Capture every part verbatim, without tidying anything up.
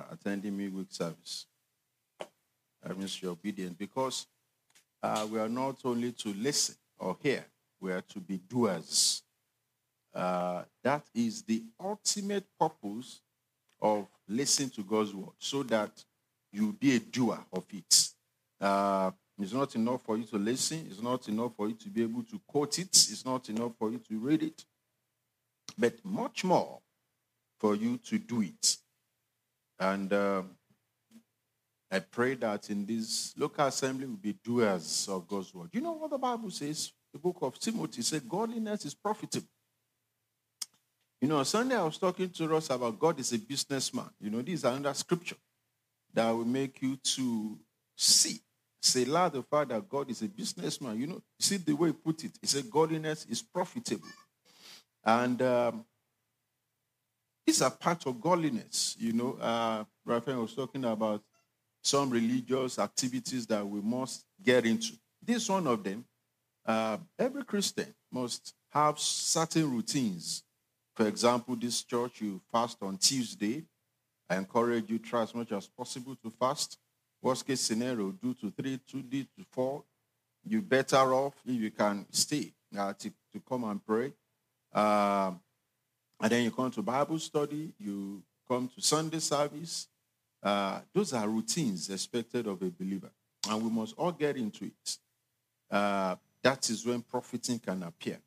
attending midweek service. That means you're obedient because uh, we are not only to listen or hear, we are to be doers. Uh, that is the ultimate purpose of listening to God's word, so that you be a doer of it. Uh, it's not enough for you to listen. It's not enough for you to be able to quote it. It's not enough for you to read it. But much more for you to do it. And uh, I pray that in this local assembly we'll be doers of God's word. You know what the Bible says? The book of Timothy says godliness is profitable. You know, Sunday I was talking to us about God is a businessman. You know, this is another scripture that will make you to see. Say, Lord the Father, God is a businessman. You know, see the way he put it. He said godliness is profitable. And um, it's a part of godliness. You know, uh, Raphael was talking about some religious activities that we must get into. This one of them, uh, every Christian must have certain routines. For example, this church, you fast on Tuesday. I encourage you, try as much as possible to fast. Worst case scenario, do to three, two D to four. You're better off if you can stay uh, to, to come and pray. Uh, and then you come to Bible study. You come to Sunday service. Uh, those are routines expected of a believer. And we must all get into it. Uh, that is when profiting can appear.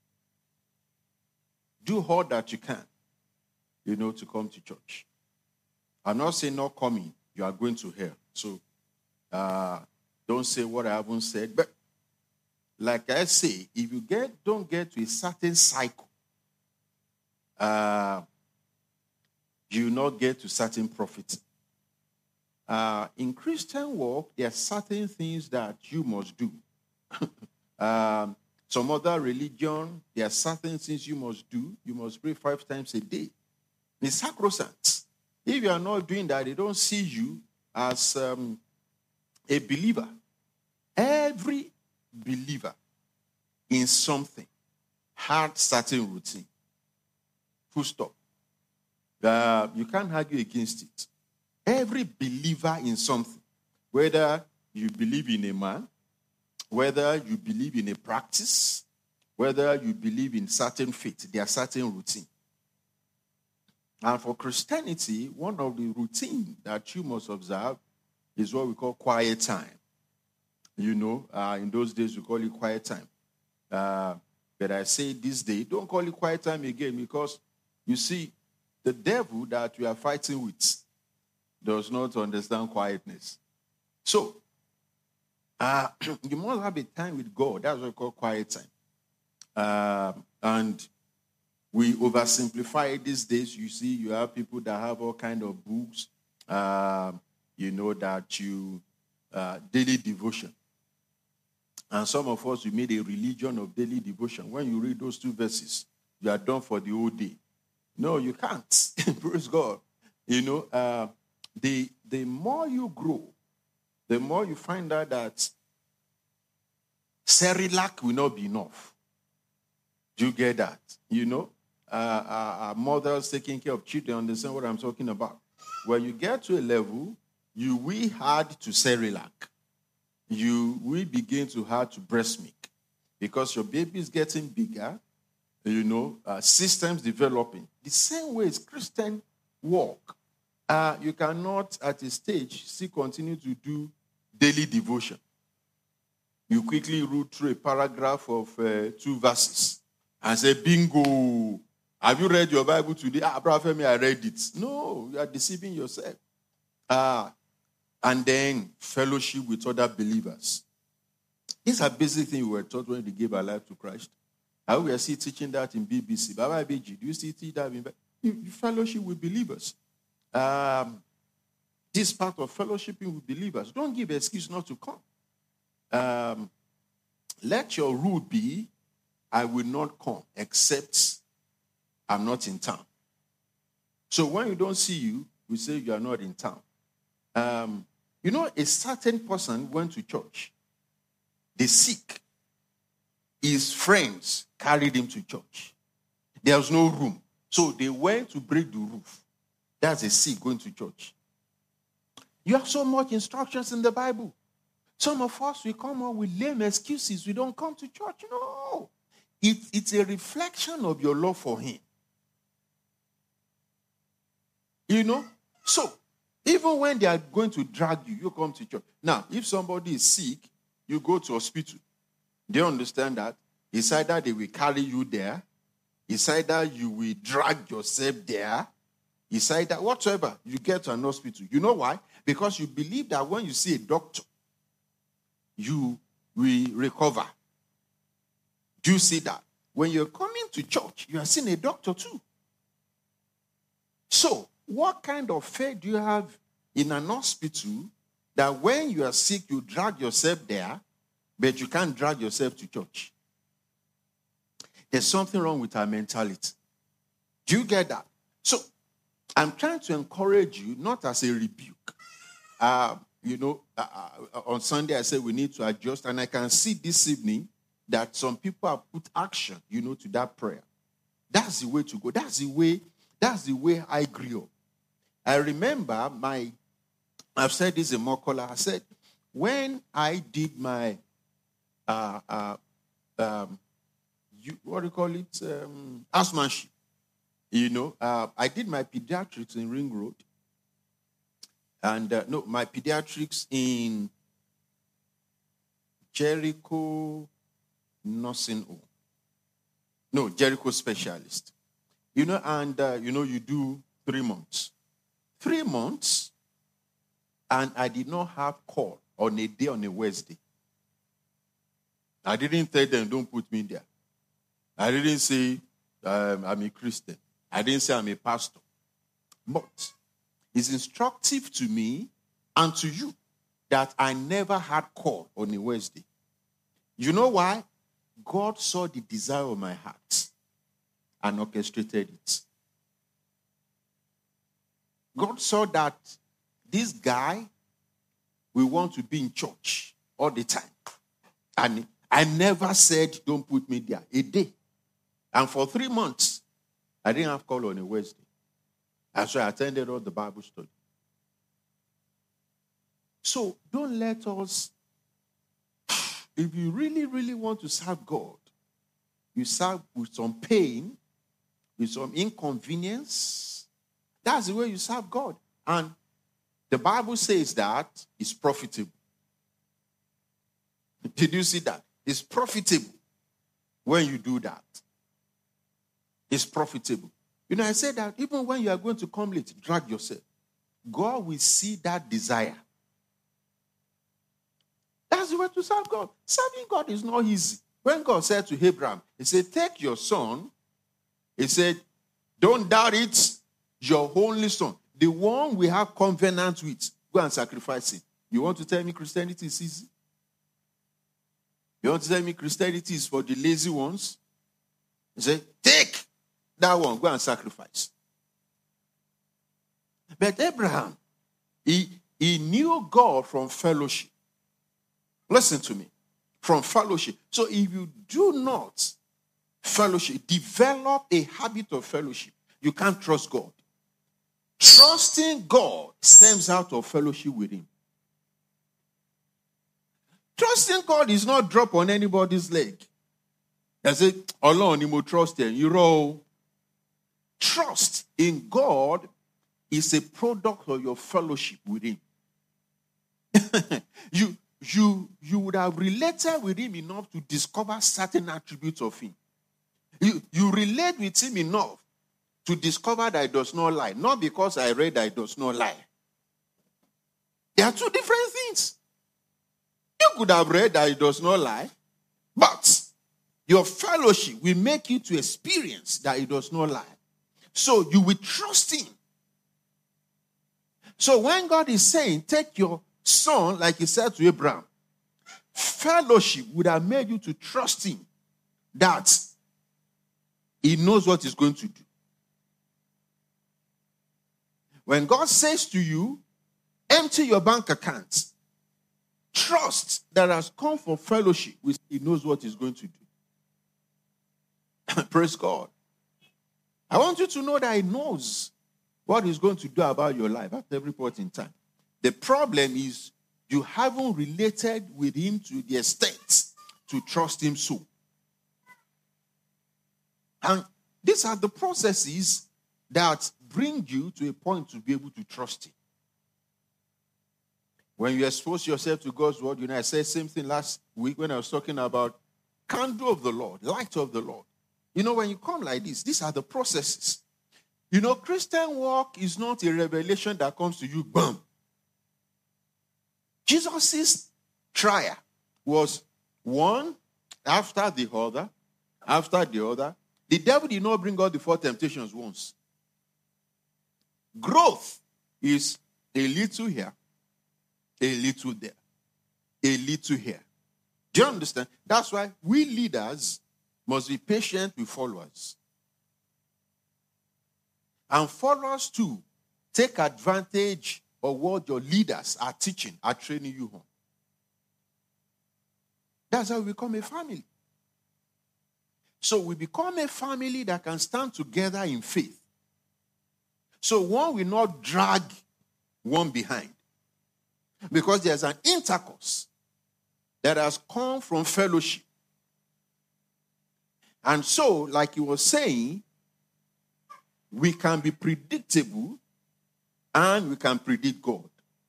Do all that you can, you know, to come to church. I'm not saying not coming, you are going to hell. So uh, don't say what I haven't said. But like I say, if you get don't get to a certain cycle, uh, you will not get to certain profit. Uh, in Christian walk, there are certain things that you must do. um, Some other religion, there are certain things you must do. You must pray five times a day. It's sacrosanct. If you are not doing that, they don't see you as um, a believer. Every believer in something had certain routine. Full stop. Uh, you can't argue against it. Every believer in something, whether you believe in a man, whether you believe in a practice, whether you believe in certain faith, there are certain routine. And for Christianity, one of the routine that you must observe is what we call quiet time. You know, uh, in those days we call it quiet time. Uh, but I say this day, don't call it quiet time again, because you see, the devil that you are fighting with does not understand quietness. So, Uh, you must have a time with God. That's what we call quiet time. Uh, and we oversimplify it these days. You see, you have people that have all kind of books, uh, you know, that you, uh, daily devotion. And some of us, we made a religion of daily devotion. When you read those two verses, you are done for the whole day. No, you can't. Praise God. You know, uh, the, the more you grow, the more you find out that Cerelac will not be enough. Do you get that? You know, uh, our, our mothers taking care of children understand what I'm talking about. When you get to a level, you will add to Cerelac. You will begin to add to breast milk, because your baby is getting bigger, you know, uh, systems developing. The same way as Christian walk. Uh, you cannot, at a stage, still continue to do daily devotion. You quickly read through a paragraph of uh, two verses and say, bingo, have you read your Bible today? Ah, Brother Femi, I read it. No, you are deceiving yourself. Uh, and then fellowship with other believers. These are basic things we were taught when we gave our life to Christ. How we are still teaching that in B B C. Baba B G, do you still teach that? In you, you fellowship with believers. Um, this part of fellowshipping with believers. Don't give excuse not to come. Um, let your rule be, I will not come except I'm not in town. So when we don't see you, we say you are not in town. Um, you know, a certain person went to church. The sick, his friends carried him to church. There was no room. So they went to break the roof. That's a sick going to church. You have so much instructions in the Bible. Some of us, we come up with lame excuses. We don't come to church. No. It, it's a reflection of your love for him. You know? So, even when they are going to drag you, you come to church. Now, if somebody is sick, you go to hospital. Do you understand that? It's either they will carry you there. It's either you will drag yourself there. It's either whatsoever, you get to an hospital. You know why? Because you believe that when you see a doctor, you will recover. Do you see that? When you're coming to church, you are seeing a doctor too. So, what kind of faith do you have in an hospital that when you are sick, you drag yourself there, but you can't drag yourself to church? There's something wrong with our mentality. Do you get that? So, I'm trying to encourage you, not as a rebuke. Uh, you know, uh, uh, on Sunday I said we need to adjust, and I can see this evening that some people have put action, you know, to that prayer. That's the way to go. That's the way, that's the way I grew up. I remember my, I've said this in Mokola, I said, when I did my, uh, uh, um, you, what do you call it, um, housemanship, you know, uh, I did my pediatrics in Ring Road, and uh, no, my pediatrics in Jericho Nursing Home. No, Jericho Specialist. You know, and, uh, you know, you do three months. Three months, and I did not have call on a day on a Wednesday. I didn't tell them, don't put me there. I didn't say um, I'm a Christian. I didn't say I'm a pastor. But it's instructive to me and to you that I never had call on a Wednesday. You know why? God saw the desire of my heart and orchestrated it. God saw that this guy will want to be in church all the time. And I never said, don't put me there. A day. And for three months, I didn't have call on a Wednesday. And so I attended all the Bible study. So don't let us, if you really, really want to serve God, you serve with some pain, with some inconvenience. That's the way you serve God. And the Bible says that it's profitable. Did you see that? It's profitable when you do that. It's profitable. You know, I said that even when you are going to come late, drag yourself. God will see that desire. That's the way to serve God. Serving God is not easy. When God said to Abraham, he said, take your son. He said, don't doubt it. Your only son, the one we have covenant with, go and sacrifice it. You want to tell me Christianity is easy? You want to tell me Christianity is for the lazy ones? He said, take that one, go and sacrifice. But Abraham, he, he knew God from fellowship. Listen to me. From fellowship. So if you do not fellowship, develop a habit of fellowship, you can't trust God. Trusting God stems out of fellowship with him. Trusting God is not drop on anybody's leg. I say, alone you will trust him. You know, trust in God is a product of your fellowship with him. you, you, you would have related with him enough to discover certain attributes of him. You, you relate with him enough to discover that he does not lie. Not because I read that he does not lie. There are two different things. You could have read that he does not lie, but your fellowship will make you to experience that he does not lie. So you will trust him. So when God is saying, take your son, like he said to Abraham, fellowship would have made you to trust him that he knows what he's going to do. When God says to you, empty your bank account, trust that has come for fellowship, he knows what he's going to do. Praise God. I want you to know that he knows what he's going to do about your life at every point in time. The problem is you haven't related with him to the extent to trust him so. And these are the processes that bring you to a point to be able to trust him. When you expose yourself to God's word, you know, I said the same thing last week when I was talking about candle of the Lord, light of the Lord. You know, when you come like this, these are the processes. You know, Christian walk is not a revelation that comes to you, bam. Jesus' trial was one after the other, after the other. The devil did not bring all the four temptations once. Growth is a little here, a little there, a little here. Do you understand? That's why we leaders must be patient with followers. And followers too take advantage of what your leaders are teaching, are training you on. That's how we become a family. So we become a family that can stand together in faith. So one will not drag one behind. Because there's an intercourse that has come from fellowship. And so, like he was saying, we can be predictable and we can predict God.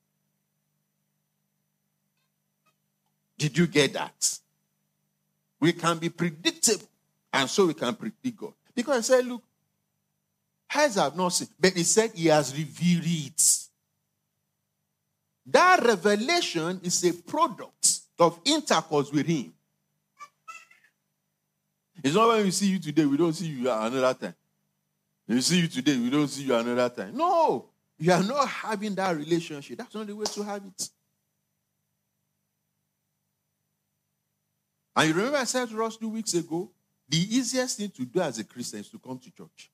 Did you get that? We can be predictable and so we can predict God. Because I said, look, eyes have not seen, but he said he has revealed it. That revelation is a product of intercourse with him. It's not when we see you today, we don't see you another time. We see you today, we don't see you another time. No, you are not having that relationship. That's not the way to have it. And you remember I said to us two weeks ago, the easiest thing to do as a Christian is to come to church.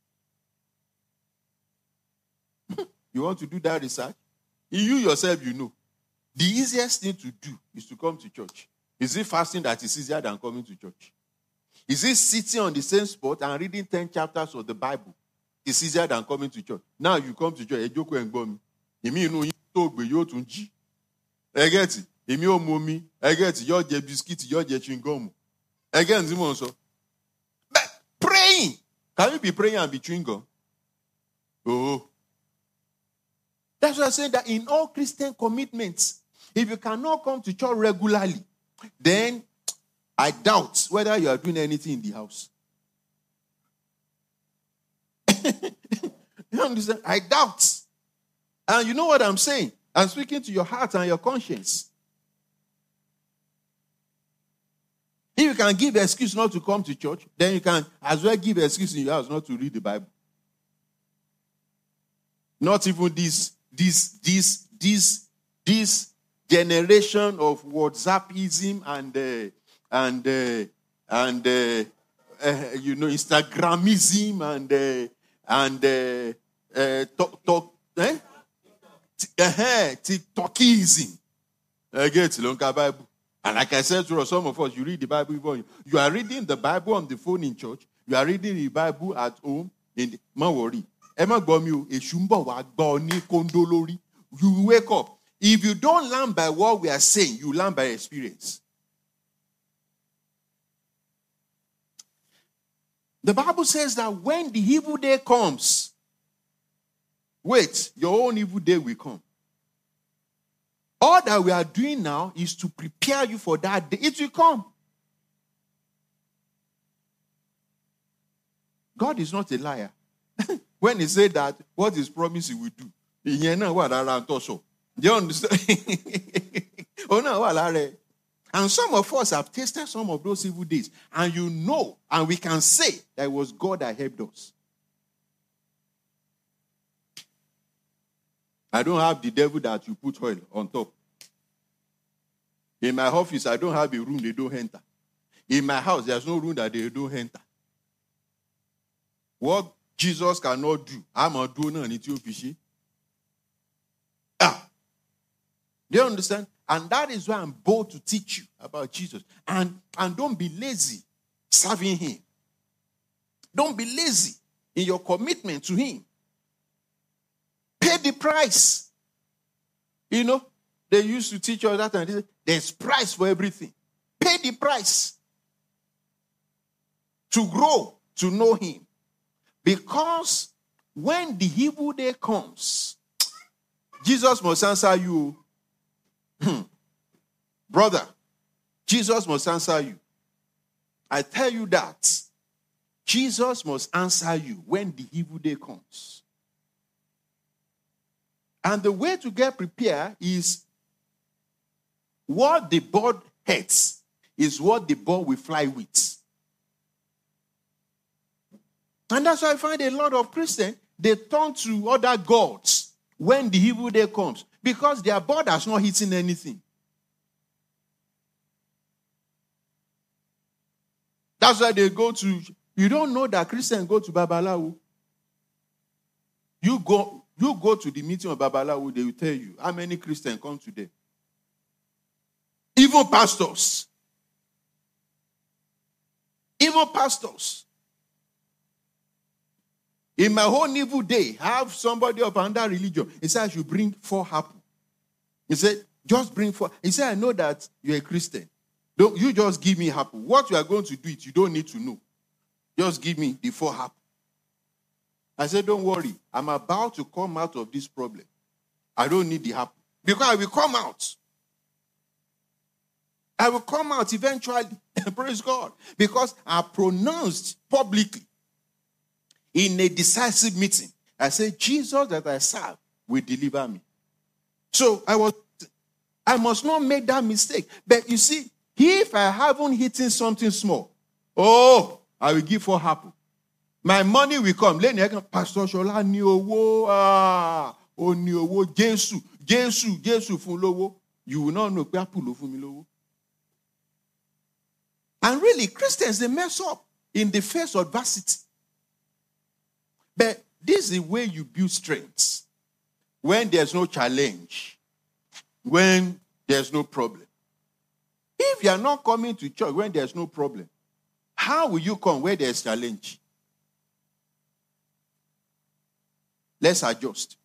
You want to do that research? You yourself, you know. The easiest thing to do is to come to church. Is it fasting that is easier than coming to church? Is it sitting on the same spot and reading ten chapters of the Bible? It's easier than coming to church. Now you come to church, you and bomb. You mean you talk with you to G. I get it. You mean mommy. I get it. You're the biscuit, you're the chewing gum. Again, Simon so. But praying. Can you be praying and be chewing gum? Oh. That's why I say that in all Christian commitments, if you cannot come to church regularly, then I doubt whether you are doing anything in the house. You understand? I doubt. And you know what I'm saying? I'm speaking to your heart and your conscience. If you can give an excuse not to come to church, then you can as well give an excuse in your house not to read the Bible. Not even this, this, this, this, this generation of WhatsAppism and uh, and uh, and uh, uh, you know Instagramism and uh, and uh, uh, talk, talk, eh? uh, TikTokism. I get Lonka Bible, and like I said to some of us, you read the Bible. Even you are reading the Bible on the phone in church. You are reading the Bible at home. In the, man worry. Emma Gomio, a shumba wa goni kondolori. You wake up. If you don't learn by what we are saying, you learn by experience. The Bible says that when the evil day comes, wait, your own evil day will come. All that we are doing now is to prepare you for that day. It will come. God is not a liar. When he said that, what is promised he will do. Do you understand? Oh no, and some of us have tasted some of those evil days. And you know, and we can say that it was God that helped us. I don't have the devil that you put oil on top. In my office, I don't have a room they don't enter. In my house, there's no room that they don't enter. What Jesus cannot do, I'm a doing an Ethiopian. Ah. Do you understand? And that is why I'm bold to teach you about Jesus. And, and don't be lazy serving him. Don't be lazy in your commitment to him. Pay the price. You know, they used to teach us that and they say, there's price for everything. Pay the price to grow, to know him. Because when the evil day comes, Jesus must answer you. Brother, Jesus must answer you. I tell you that. Jesus must answer you when the evil day comes. And the way to get prepared is what the bird hates is what the bird will fly with. And that's why I find a lot of Christians, they turn to other gods when the evil day comes because their bird has not eaten anything. That's why they go to, you don't know that Christians go to Babalawo. You go, you go to the meeting of Babalawo, they will tell you how many Christians come today. Even pastors. Even pastors. In my whole evil day, I have somebody of another religion. He said I should bring four apples. He said, just bring four. He said, I know that you're a Christian. Don't you just give me apple. What you are going to do it, you don't need to know. Just give me the four apple. I said, don't worry. I'm about to come out of this problem. I don't need the apple. Because I will come out. I will come out eventually. Praise God. Because I pronounced publicly in a decisive meeting. I said, Jesus that I serve will deliver me. So I was, I must not make that mistake. But you see, if I haven't eaten something small, oh, I will give for apple. My money will come. Pastor Shola ni owo, ah, o ni owo, Jesu, Jesu, Jesu fun lowo. You will not know pe apple lo fun mi lowo. And really, Christians, they mess up in the face of adversity. But this is the way you build strength. When there's no challenge, when there's no problem. If you are not coming to church when there's no problem, how will you come where there's challenge? Let's adjust.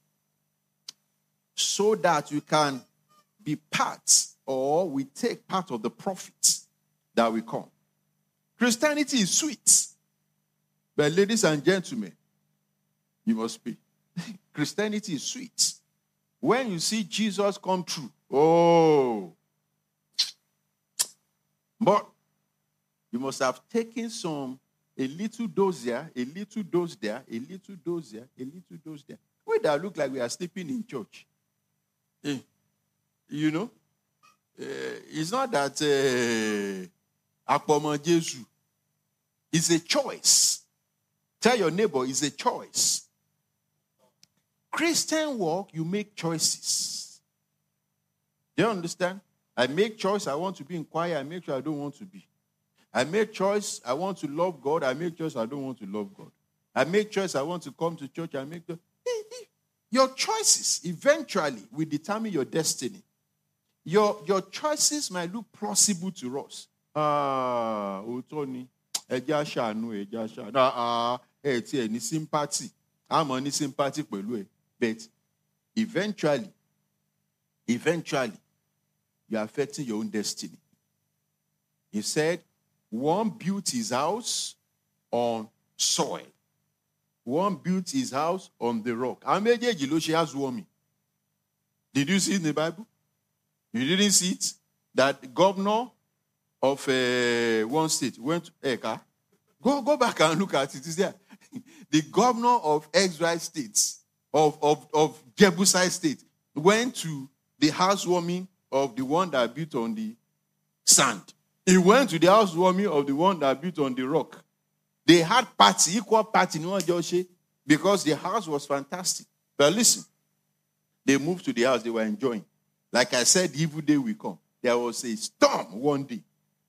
So that you can be part or we take part of the profits that will come. Christianity is sweet. But ladies and gentlemen, you must pay. Christianity is sweet. When you see Jesus come true, oh, but you must have taken some, a little dose here, a little dose there, a little dose there, a little dose there. We that look like we are sleeping in church. Eh, you know, uh, it's not that Akpoma uh, Jesu. It's a choice. Tell your neighbor, it's a choice. Christian walk, you make choices. Do you understand? I make choice, I want to be in choir. I make sure I don't want to be. I make choice, I want to love God. I make choice, I don't want to love God. I make choice, I want to come to church. I make choice. Your choices eventually will determine your destiny. Your, your choices might look plausible to us. Ah, Otoni, Eja Shanu, Eja Shanu. Ah, eh, any sympathy. I'm on sympathy, but eventually, eventually, you're affecting your own destiny. He said, one built his house on soil. One built his house on the rock. Did you see it in the Bible? You didn't see it? That the governor of uh, one state went to Eka. Go, go back and look at it. It's there. The governor of X Y states, of, of, of Jebusite state, went to the housewarming of the one that built on the sand. He went to the housewarming of the one that built on the rock. They had party, equal party, because the house was fantastic. But listen, they moved to the house they were enjoying. Like I said, the evil day will come. There was a storm one day.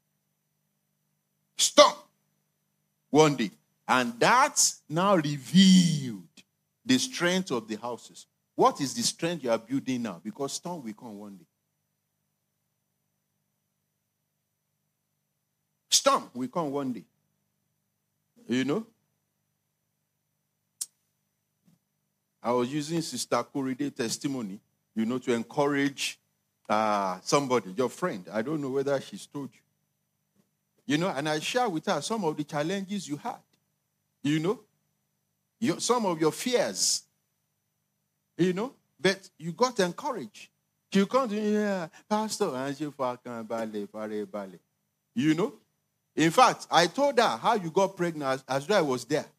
Storm one day. And that now revealed the strength of the houses. What is the strength you are building now? Because storm will come one day. Storm will come one day. You know? I was using Sister Koride testimony you know, to encourage uh, somebody, your friend. I don't know whether she's told you. You know, and I share with her some of the challenges you had. You know, your, some of your fears. You know, but you got encouraged. You come to me, yeah, Pastor, you know. In fact, I told her how you got pregnant as, as though I was there.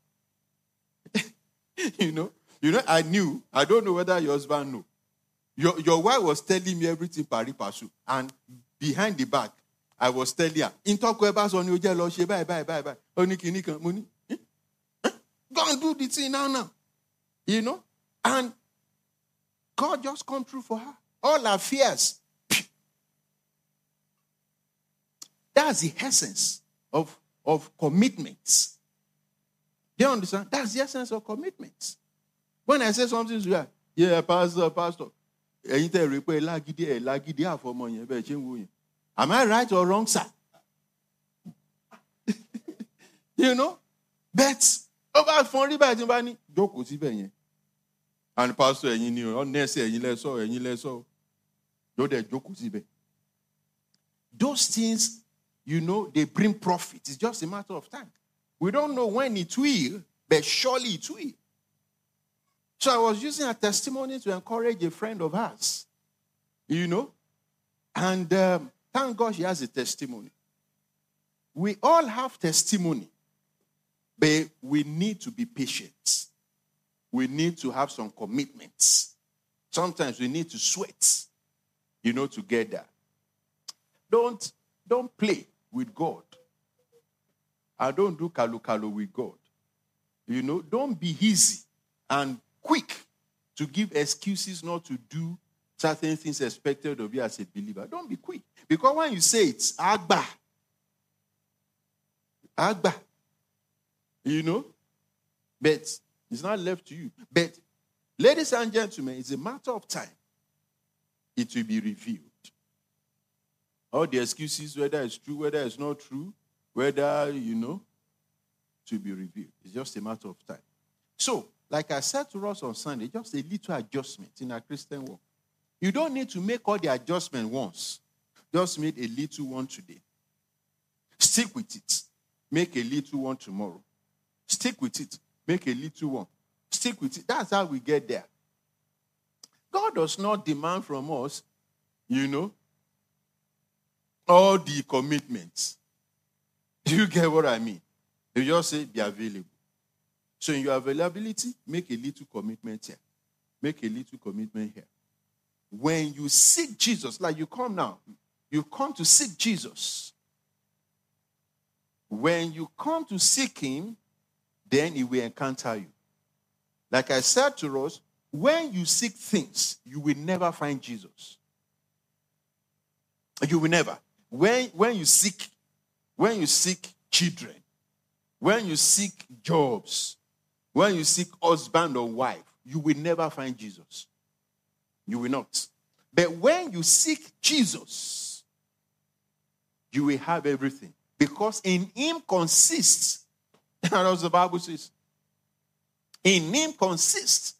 you know, you know, I knew. I don't know whether your husband knew. Your, your wife was telling me everything pari passu, and behind the back, I was telling her, "In talk about on your jello, she bye bye bye bye. Only money. Go and do the thing now now." You know, and God just come through for her. All her fears. That's the essence of, of commitments. Do you understand? That's the essence of commitments. When I say something to her, yeah, pastor, pastor, am I right or wrong, sir? You know? But over funny by the money, and pastor, you knew, unnecessary, you let so, and you let so. Those things, you know, they bring profit. It's just a matter of time. We don't know when it will, but surely it will. So I was using a testimony to encourage a friend of ours, you know, and um, thank God she has a testimony. We all have testimony, but we need to be patient. We need to have some commitments. Sometimes we need to sweat, you know, to get there. Don't, don't play with God. I don't do kalu kalu with God. You know, don't be easy and quick to give excuses not to do certain things expected of you as a believer. Don't be quick. Because when you say it's Agba, Agba, you know, but it's not left to you. But, ladies and gentlemen, it's a matter of time. It will be revealed. All the excuses, whether it's true, whether it's not true, whether, you know, to be revealed. It's just a matter of time. So, like I said to us on Sunday, just a little adjustment in our Christian walk. You don't need to make all the adjustment once. Just make a little one today. Stick with it. Make a little one tomorrow. Stick with it. Make a little one. Stick with it. That's how we get there. God does not demand from us, you know, all the commitments. Do you get what I mean? You just say, be available. So in your availability, make a little commitment here. Make a little commitment here. When you seek Jesus, like you come now, you come to seek Jesus. When you come to seek him, then he will encounter you. Like I said to us, when you seek things, you will never find Jesus. You will never. When, when you seek, when you seek children, when you seek jobs, when you seek husband or wife, you will never find Jesus. You will not. But when you seek Jesus, you will have everything. Because in him consists, as the Bible says, in him consists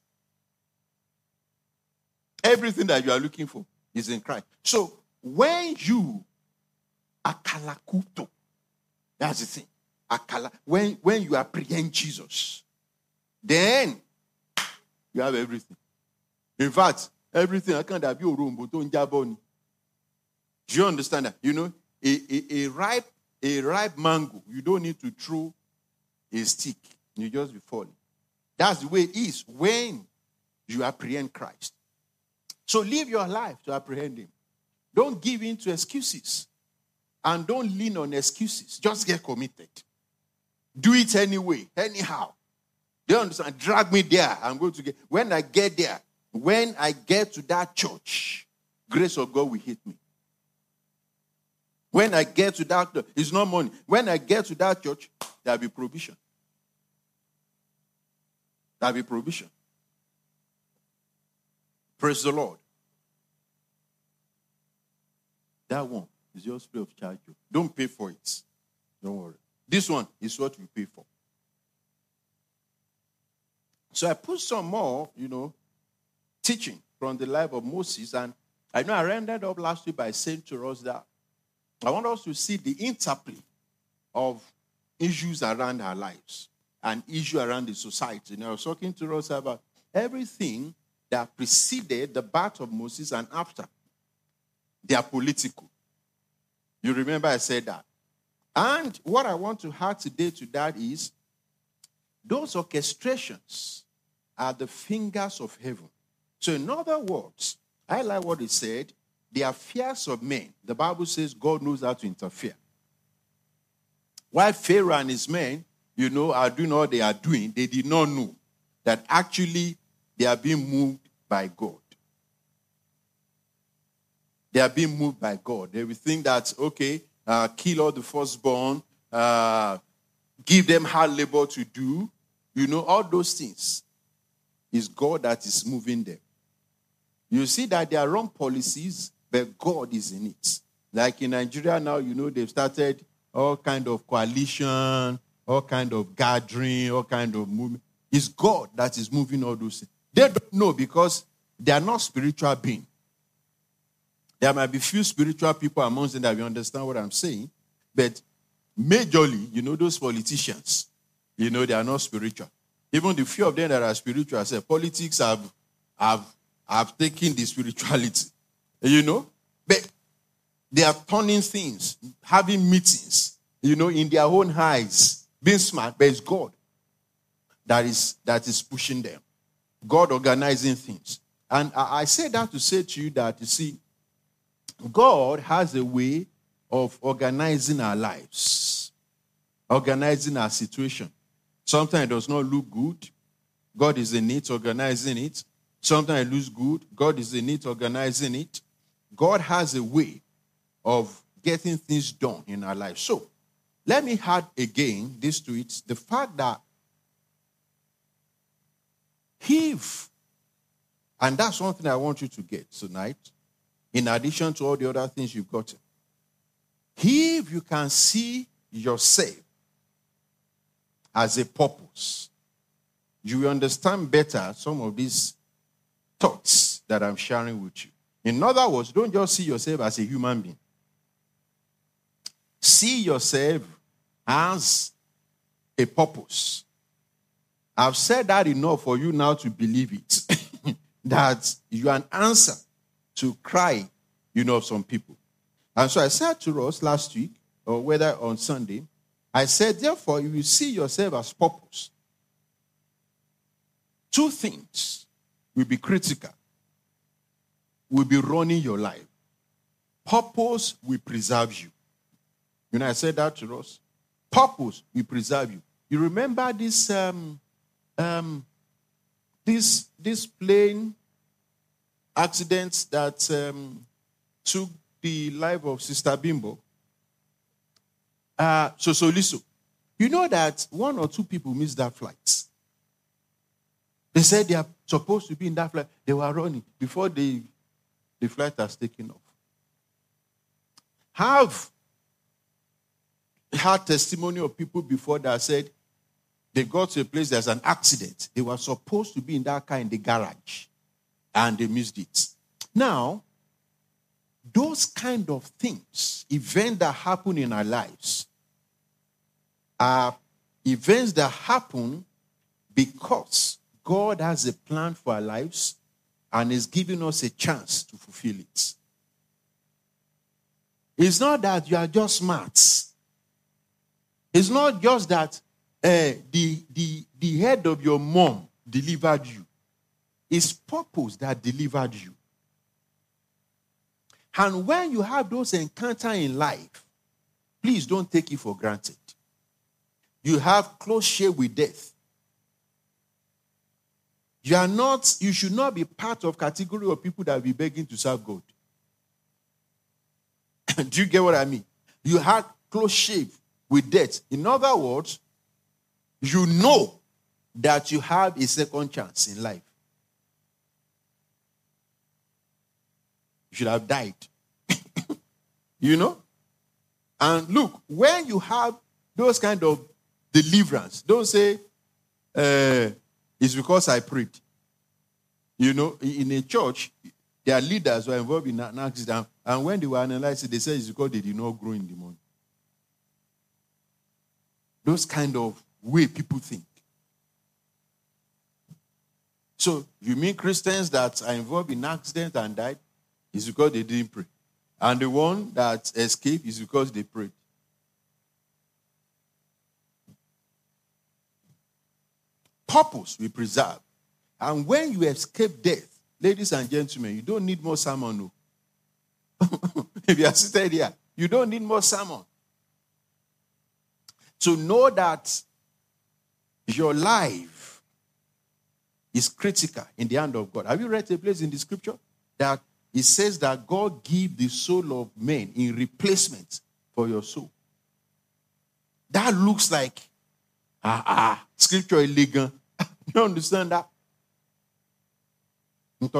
everything that you are looking for is in Christ. So when you akalakuto, that's the thing. Akala, when, when you apprehend Jesus, then you have everything. In fact, everything I can't have your room, but don't jaboni. Do you understand that? You know, a, a, a ripe a ripe mango, you don't need to throw a stick. You just be falling. That's the way it is when you apprehend Christ. So live your life to apprehend him. Don't give in to excuses. And don't lean on excuses. Just get committed. Do it anyway, anyhow. Do you understand? Drag me there. I'm going to get. When I get there, when I get to that church, grace of God will hit me. When I get to that, it's not money. When I get to that church, there'll be provision. There'll be provision. Praise the Lord. That one is just free of charge. Don't pay for it. Don't worry. This one is what you pay for. So I put some more, you know, teaching from the life of Moses. And I know I ended up last week by saying to us that I want us to see the interplay of issues around our lives and issue around the society. And I was talking to us about everything that preceded the birth of Moses and after. They are political. You remember I said that. And what I want to add today to that is those orchestrations are the fingers of heaven. So in other words, I like what he said, the affairs of men, the Bible says God knows how to interfere. While Pharaoh and his men, you know, are doing all they are doing, they did not know that actually they are being moved by God. They are being moved by God. They will think that, okay, uh, kill all the firstborn, uh, give them hard labor to do, you know, all those things. It's God that is moving them. You see that they are wrong policies, but God is in it. Like in Nigeria now, you know, they've started all kind of coalition, all kind of gathering, all kind of movement. It's God that is moving all those things. They don't know because they are not spiritual beings. There might be few spiritual people amongst them that will understand what I'm saying, but majorly, you know, those politicians, you know, they are not spiritual. Even the few of them that are spiritual, I say, politics have, have, have taken the spirituality, you know, but they are turning things, having meetings, you know, in their own eyes, being smart, but it's God that is, that is pushing them. God organizing things. And I, I say that to say to you that, you see, God has a way of organizing our lives, organizing our situation. Sometimes it does not look good. God is in it, organizing it. Sometimes it looks good. God is in it, organizing it. God has a way of getting things done in our lives. So, let me add again this to it, the fact that if, and that's one thing I want you to get tonight, in addition to all the other things you've gotten. If you can see yourself as a purpose, you will understand better some of these thoughts that I'm sharing with you. In other words, don't just see yourself as a human being. See yourself as a purpose. I've said that enough for you now to believe it. That you are an answer to cry, you know, of some people. And so I said to us last week, or whether on Sunday, I said, therefore, if you see yourself as purpose, two things will be critical, will be running your life. Purpose will preserve you. You know, I said that to us. Purpose will preserve you. You remember this, um, um, this, this plane accident that um, took the life of Sister Bimbo, uh, Sosoliso. You know that one or two people missed that flight. They said they are supposed to be in that flight. They were running before the, the flight has taken off. Have had testimony of people before that said they got to a place, there's an accident. They were supposed to be in that car in the garage. And they missed it. Now, those kind of things, events that happen in our lives, are events that happen because God has a plan for our lives and is giving us a chance to fulfill it. It's not that you are just smart. It's not just that uh, the, the, the head of your mom delivered you. It's purpose that delivered you. And when you have those encounters in life, please don't take it for granted. You have close share with death. You are not, you should not be part of category of people that will be begging to serve God. Do you get what I mean? You have close shave with death. In other words, you know that you have a second chance in life. You should have died. You know? And look, when you have those kind of deliverance, don't say, uh, it's because I prayed. You know, in a church, their leaders were involved in an accident. And when they were analyzed, they said it's because they did not grow in the morning. Those kind of way people think. So, you mean Christians that are involved in accident and died is because they didn't pray. And the one that escaped is because they prayed. Purpose we preserve. And when you escape death, ladies and gentlemen, you don't need more sermon. No. If you are seated here, you don't need more sermon. To know that your life is critical in the hand of God. Have you read a place in the scripture that it says that God gives the soul of man in replacement for your soul? That looks like ah ah scripture illegal. You understand that? I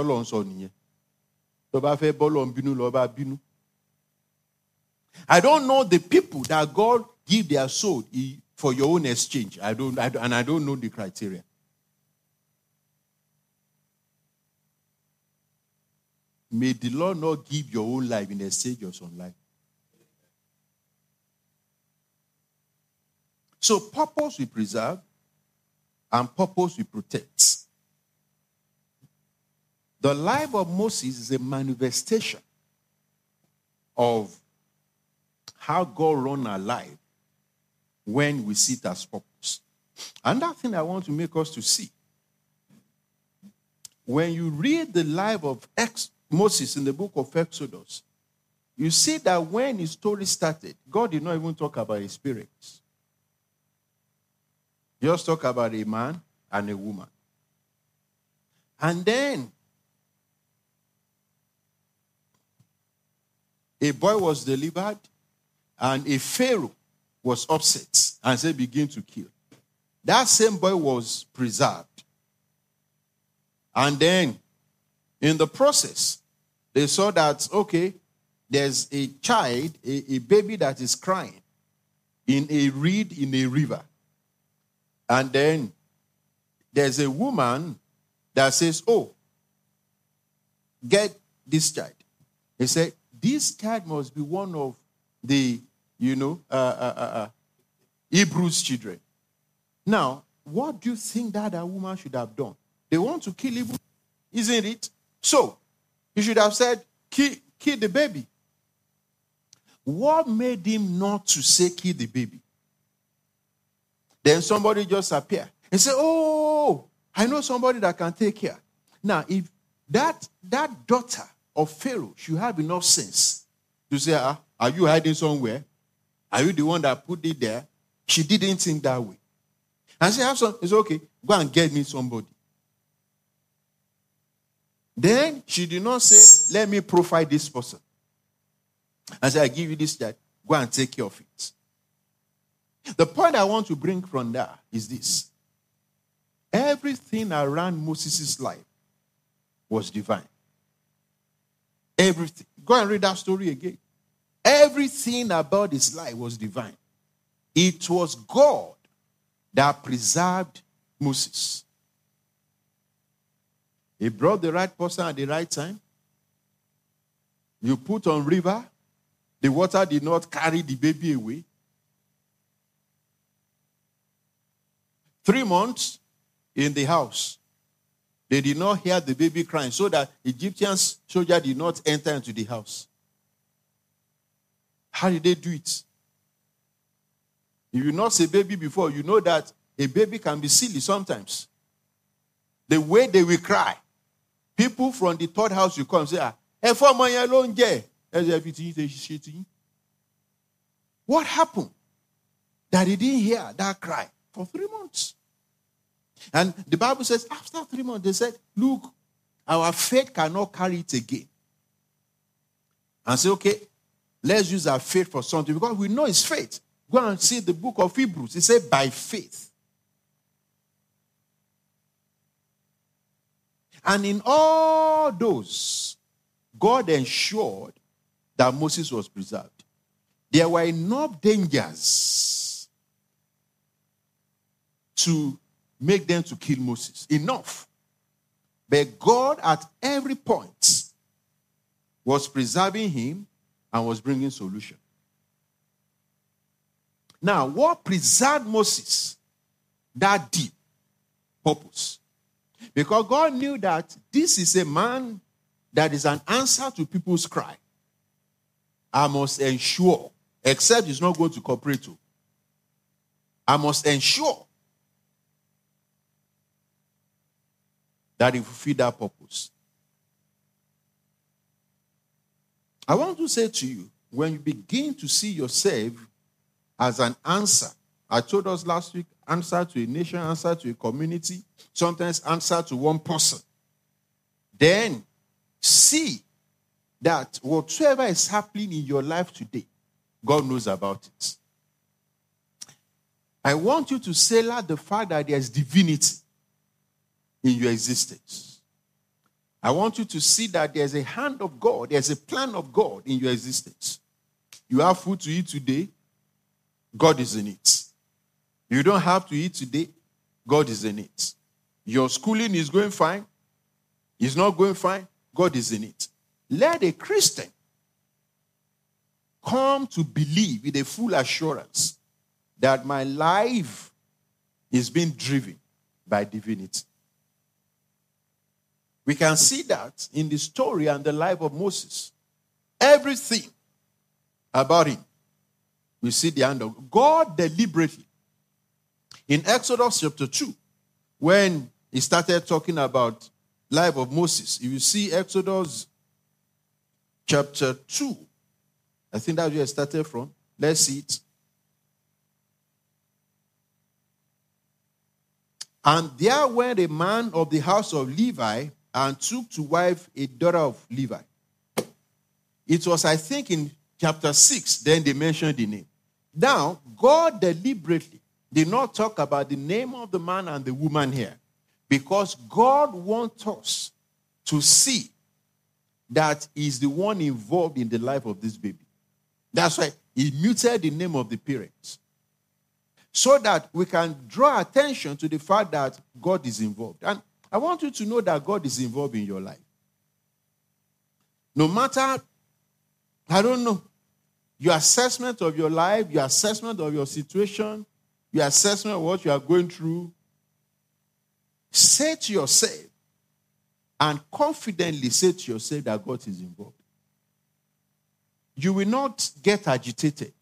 don't know the people that God give their soul for your own exchange. I don't, I don't, and I don't know the criteria. May the Lord not give your own life in exchange of some life. So purpose we preserve and purpose we protect. The life of Moses is a manifestation of how God run our life when we see it as purpose. Another thing I want to make us to see, when you read the life of Ex- Moses in the book of Exodus, you see that when his story started, God did not even talk about his parents. He just talked about a man and a woman. And then a boy was delivered, and a Pharaoh was upset and said, begin to kill. That same boy was preserved. And then, in the process, they saw that, okay, there's a child, a, a baby that is crying in a reed in a river. And then, there's a woman that says, oh, get this child. He said, this child must be one of the, you know, uh, uh, uh, uh, Hebrews children. Now, what do you think that a woman should have done? They want to kill Hebrew, isn't it? So, he should have said, kill, kill the baby. What made him not to say kill the baby? Then somebody just appeared and said, oh, I know somebody that can take care. Now, if that, that daughter of Pharaoh should have enough sense to say, ah, are you hiding somewhere? Are you the one that put it there? She didn't think that way. And she have some, it's okay, go and get me somebody. Then she did not say, let me profile this person. And say, I give you this child, go and take care of it. The point I want to bring from that is this. Everything around Moses' life was divine. Everything. Go and read that story again. Everything about his life was divine. It was God that preserved Moses. He brought the right person at the right time. You put on river. The water did not carry the baby away. Three months in the house. They did not hear the baby crying, so that Egyptian soldier did not enter into the house. How did they do it? If you not say baby before, you know that a baby can be silly sometimes. The way they will cry. People from the third house will come and say, ah, what happened? That he didn't hear that cry for three months. And the Bible says, after three months, they said, look, our faith cannot carry it again. And say, okay, let's use our faith for something, because we know it's faith. Go and see the book of Hebrews. It says, by faith. And in all those, God ensured that Moses was preserved. There were enough dangers to make them to kill Moses. Enough. But God at every point was preserving him and was bringing solution. Now, what preserved Moses? That deep purpose. Because God knew that this is a man that is an answer to people's cry. I must ensure, except he's not going to cooperate to, I must ensure that he fulfill that purpose. I want to say to you, when you begin to see yourself as an answer, I told us last week, answer to a nation, answer to a community, sometimes answer to one person. Then see that whatsoever is happening in your life today, God knows about it. I want you to say out the fact that there's divinity in your existence. I want you to see that there's a hand of God, there's a plan of God in your existence. You have food to eat today, God is in it. You don't have to eat today, God is in it. Your schooling is going fine, it's not going fine, God is in it. Let a Christian come to believe with a full assurance that my life is being driven by divinity. We can see that in the story and the life of Moses. Everything about him, we see the hand of God deliberately. In Exodus chapter two, when he started talking about life of Moses, if you see Exodus chapter two, I think that's where I started from. Let's see it. And there went a man of the house of Levi and took to wife a daughter of Levi. It was, I think, in chapter six, then they mentioned the name. Now, God deliberately did not talk about the name of the man and the woman here, because God wants us to see that he's the one involved in the life of this baby. That's why he muted the name of the parents, so that we can draw attention to the fact that God is involved. And I want you to know that God is involved in your life. No matter, I don't know, your assessment of your life, your assessment of your situation, your assessment of what you are going through, say to yourself and confidently say to yourself that God is involved. You will not get agitated.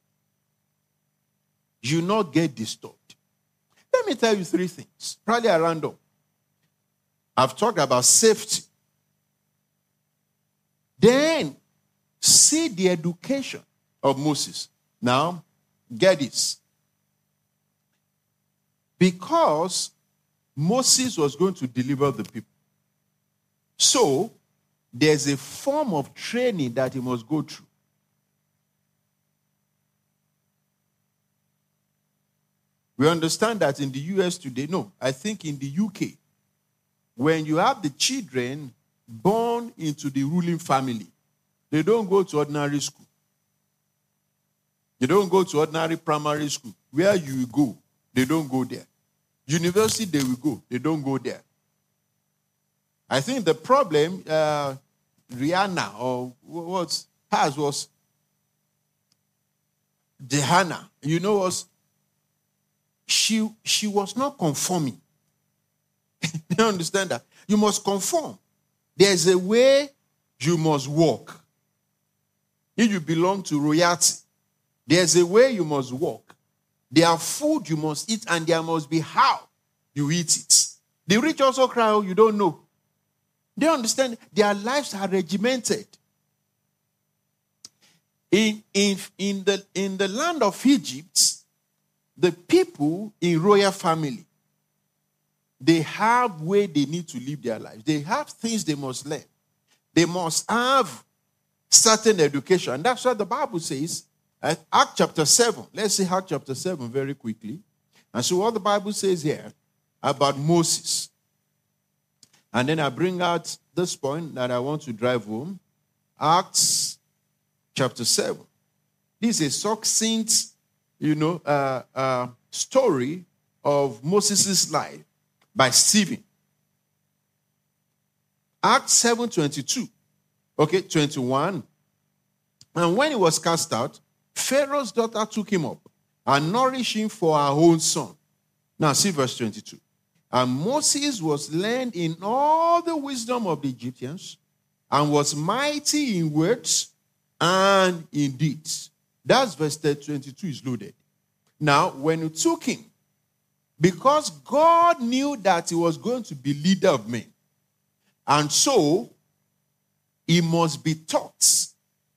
You will not get disturbed. Let me tell you three things, probably at random. I've talked about safety. Then, see the education of Moses. Now, get this. Because Moses was going to deliver the people, so there's a form of training that he must go through. We understand that in the U S today, no, I think in the U K, when you have the children born into the ruling family, they don't go to ordinary school. They don't go to ordinary primary school. Where you go, they don't go there. University, they will go. They don't go there. I think the problem uh, Rihanna or what has was Johanna. You know, was she she was not conforming. You understand that? You must conform. There's a way you must walk. If you belong to royalty, there's a way you must walk. There are food you must eat, and there must be how you eat it. The rich also cry, oh, you don't know. They understand their lives are regimented. In, in, in, the, in the land of Egypt, the people in royal family, they have where they need to live their lives. They have things they must learn. They must have certain education. And that's what the Bible says at Acts chapter seven. Let's see Acts chapter seven very quickly. And so what the Bible says here about Moses. And then I bring out this point that I want to drive home. Acts chapter seven. This is a succinct, you know, uh, uh, story of Moses' life by Stephen. Acts seven twenty-two. Okay, twenty-one. And when he was cast out, Pharaoh's daughter took him up and nourished him for her own son. Now see verse twenty-two. And Moses was learned in all the wisdom of the Egyptians and was mighty in words and in deeds. That's verse twenty-two is loaded. Now, when you took him, because God knew that he was going to be leader of men, and so he must be taught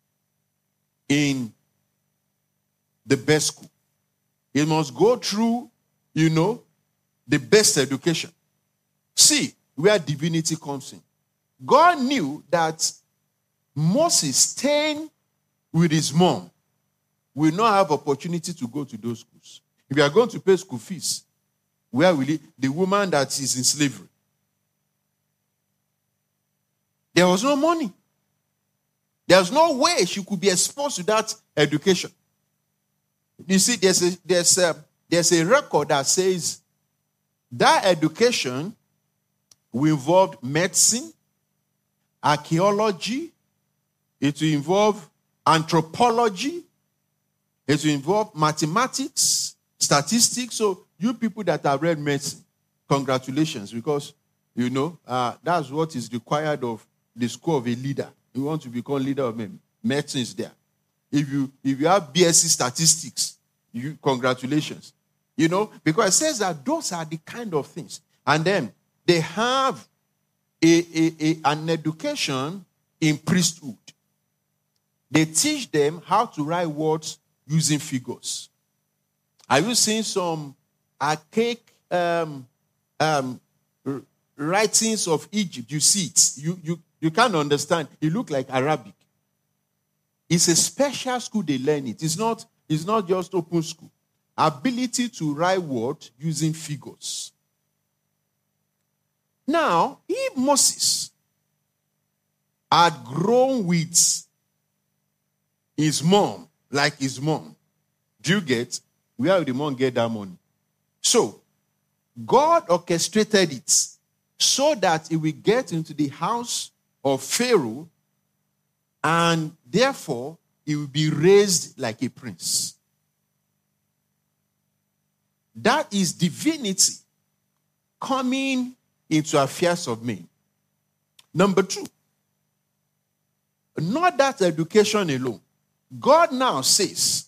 in the best school. He must go through, you know, the best education. See where divinity comes in. God knew that Moses staying with his mom will not have opportunity to go to those schools. If you are going to pay school fees, where will he? The woman that is in slavery. There was no money. There was no way she could be exposed to that education. You see, there's a, there's a, there's a record that says that education will involve medicine, archaeology, it will involve anthropology, it will involve mathematics, statistics. So you people that have read medicine, congratulations, because, you know, uh, that's what is required of the school of a leader. You want to become leader of men. Medicine is there. If you if you have B S c statistics, you congratulations. You know, because it says that those are the kind of things. And then they have a, a, a, an education in priesthood. They teach them how to write words using figures. Are you seeing some archaic um, um, writings of Egypt? You see it. You, you, you can't understand. It looks like Arabic. It's a special school they learn it. It's not, it's not just open school. Ability to write words using figures. Now, if Moses had grown with his mom, like his mom, do you get? Where will the mom get that money? So, God orchestrated it so that he will get into the house of Pharaoh, and therefore he will be raised like a prince. That is divinity coming into affairs of men. Number two, not that education alone. God now says,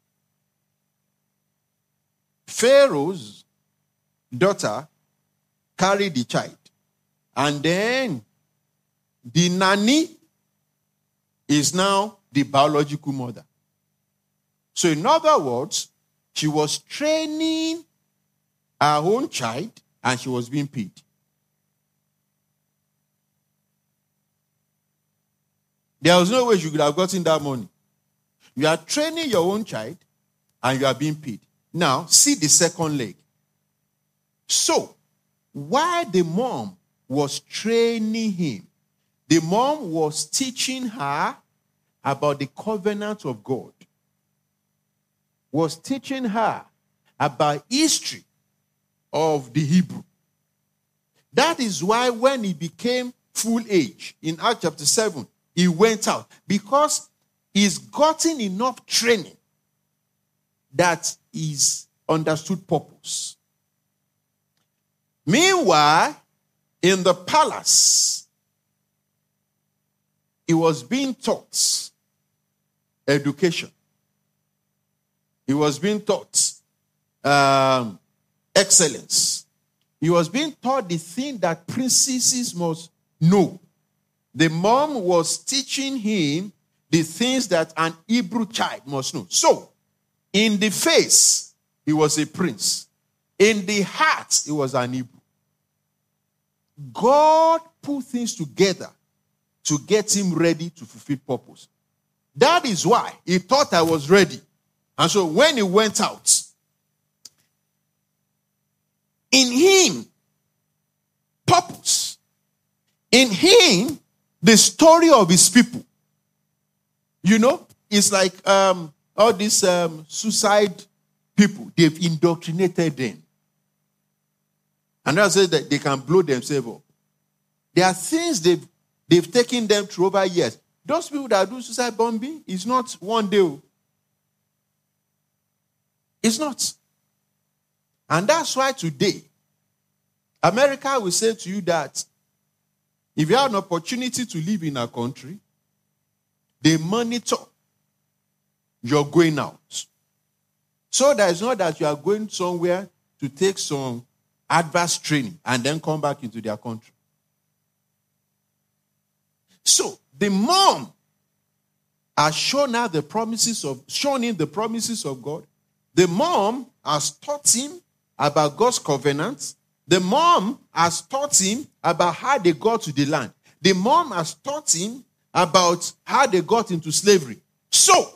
Pharaoh's daughter carried the child. And then the nanny is now the biological mother. So in other words, she was training her own child and she was being paid. There was no way she could have gotten that money. You are training your own child and you are being paid. Now, see the second leg. So, while the mom was training him, the mom was teaching her about the covenant of God. Was teaching her about history of the Hebrew. That is why when he became full age, in Acts chapter seven, he went out. Because he's gotten enough training that is understood purpose. Meanwhile, in the palace, he was being taught education. He was being taught um, excellence. He was being taught the thing that princesses must know. The mom was teaching him the things that an Hebrew child must know. So, in the face, he was a prince. In the heart, he was an Hebrew. God put things together to get him ready to fulfill purpose. That is why he thought I was ready. And so when he went out, in him, purpose. In him, the story of his people. You know, it's like um, all these um, suicide people, they've indoctrinated them. And that's it, that they can blow themselves up. There are things they've, they've taken them through over years. Those people that do suicide bombing, it's not one day. It's not. And that's why today, America will say to you that if you have an opportunity to live in a country, they monitor your going out. So that it's not that you are going somewhere to take some advanced training and then come back into their country. So the mom has shown her the promises of, shown him the promises of God. The mom has taught him about God's covenant. The mom has taught him about how they got to the land. The mom has taught him about how they got into slavery. So,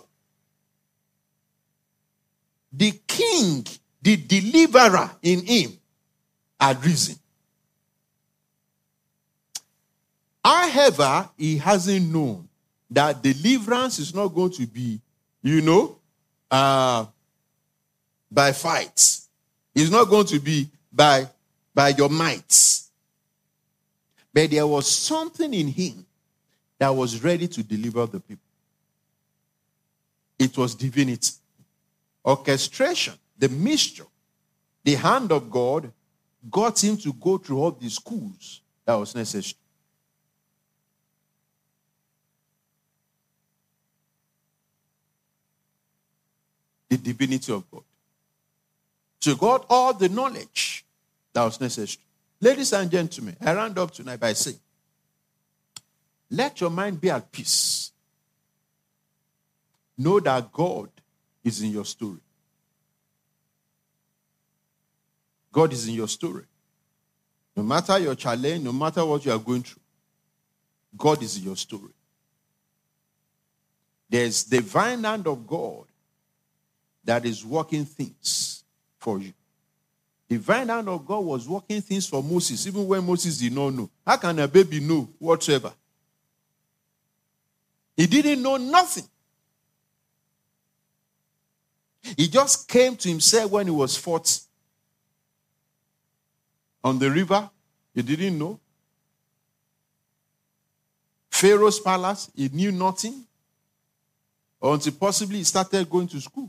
the king, the deliverer in him, had risen. However, he hasn't known that deliverance is not going to be, you know, uh, by fights. It's not going to be by, by your might. But there was something in him that was ready to deliver the people. It was divinity. Orchestration, the mixture, the hand of God got him to go through all the schools that was necessary. The divinity of God. So got all the knowledge that was necessary. Ladies and gentlemen, I round up tonight by saying, let your mind be at peace. Know that God is in your story. God is in your story. No matter your challenge, no matter what you are going through, God is in your story. There's the divine hand of God that is working things for you. The divine hand of God was working things for Moses, even when Moses did not know. How can a baby know whatsoever? He didn't know nothing. He just came to himself when he was forty. On the river, he didn't know. Pharaoh's palace, he knew nothing. Until possibly he started going to school.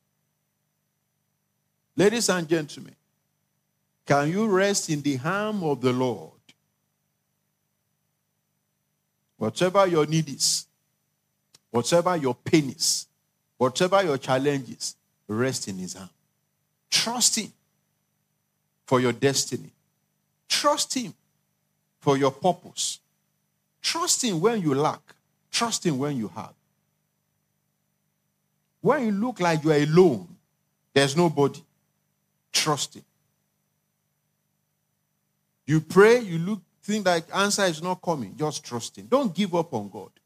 Ladies and gentlemen, can you rest in the arm of the Lord? Whatever your need is, whatever your pain is, whatever your challenge is, rest in his arm. Trust him for your destiny. Trust him for your purpose. Trust him when you lack. Trust him when you have. When you look like you are alone, there's nobody. Trust him. You pray, you look, think like answer is not coming. Just trust him. Don't give up on God.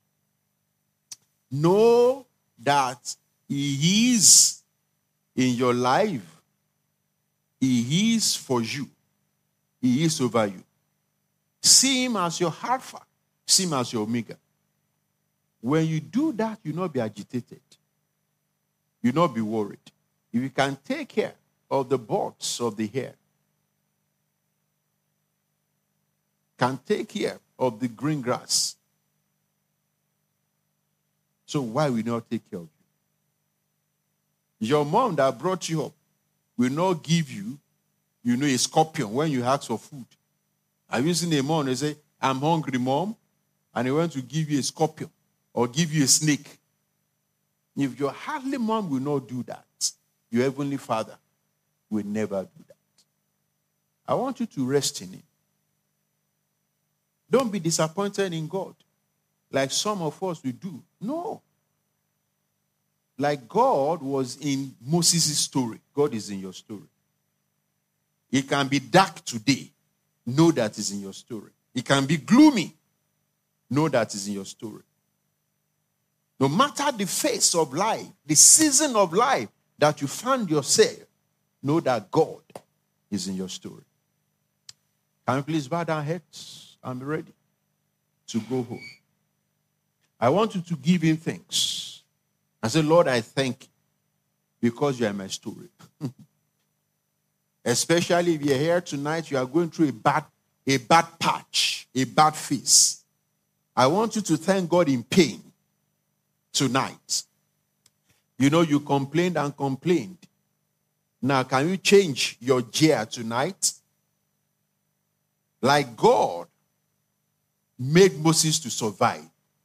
Know that he is in your life. He is for you. He is over you. See him as your Alpha. See him as your Omega. When you do that, you'll not be agitated. You'll not be worried. If you can take care of the buds of the hair, can take care of the green grass, so why will not take care of you? Your mom that brought you up will not give you, you know, a scorpion when you ask for food. Have you seen a mom they say, I'm hungry, mom, and they want to give you a scorpion or give you a snake? If your earthly mom will not do that, your heavenly Father will never do that. I want you to rest in him. Don't be disappointed in God like some of us will do. No. Like God was in Moses' story, God is in your story. It can be dark today. Know that is in your story. It can be gloomy. Know that is in your story. No matter the phase of life, the season of life that you find yourself, know that God is in your story. Can you please bow down heads? I'm ready to go home. I want you to give him thanks. I say, Lord, I thank you because you are my story. Especially if you're here tonight, you are going through a bad, a bad patch. a bad face. I want you to thank God in pain tonight. You know, you complained and complained. Now, can you change your gear tonight? Like God made Moses to survive.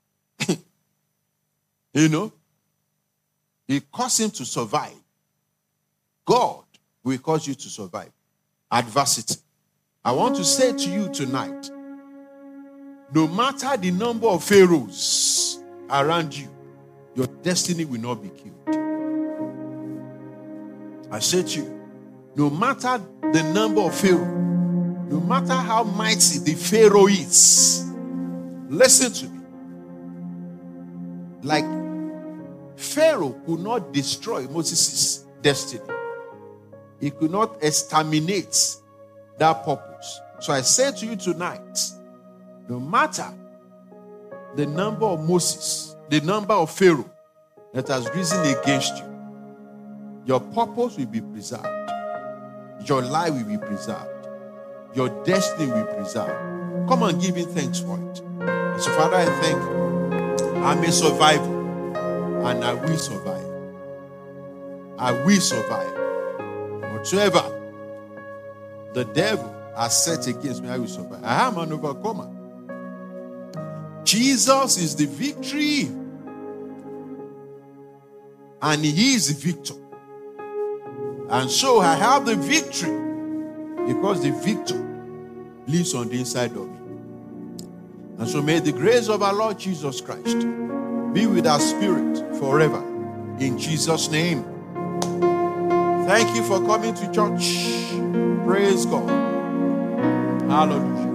You know, he caused him to survive. God will cause you to survive adversity. I want to say to you tonight, no matter the number of pharaohs around you, your destiny will not be killed. I say to you, no matter the number of pharaohs, no matter how mighty the pharaoh is, listen to me. Like Pharaoh could not destroy Moses' destiny. He could not exterminate that purpose. So I say to you tonight, no matter the number of Moses, the number of Pharaoh that has risen against you, your purpose will be preserved. Your life will be preserved. Your destiny will be preserved. Come and give him thanks for it. So Father, I thank you. I'm a survivor. And I will survive. I will survive. Whatsoever the devil has set against me, I will survive. I am an overcomer. Jesus is the victory. And he is the victor. And so I have the victory because the victor lives on the inside of me. And so may the grace of our Lord Jesus Christ be with our spirit forever. In Jesus' name. Thank you for coming to church. Praise God. Hallelujah.